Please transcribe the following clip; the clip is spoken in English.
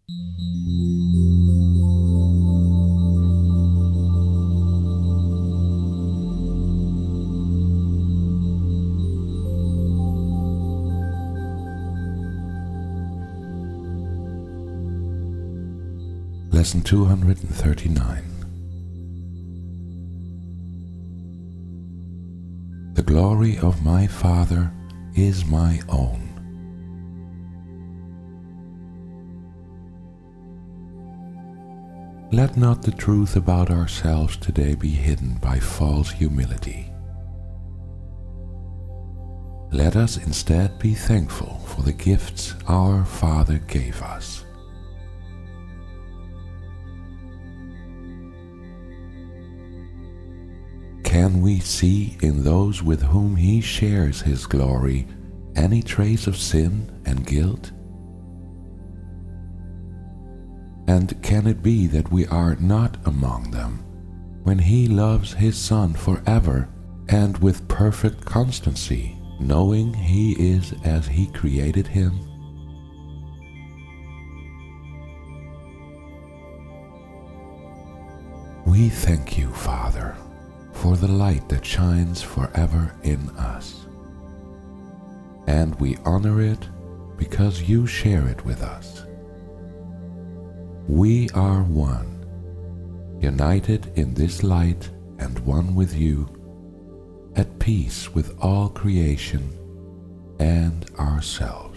Lesson 239. The glory of my Father is my own. Let not the truth about ourselves today be hidden by false humility. Let us instead be thankful for the gifts our Father gave us. Can we see in those with whom He shares His glory any trace of sin and guilt? And can it be that we are not among them when He loves His Son forever and with perfect constancy, knowing He is as He created Him? We thank You, Father, for the light that shines forever in us. And we honor it because You share it with us. We are one, united in this light and one with You, at peace with all creation and ourselves.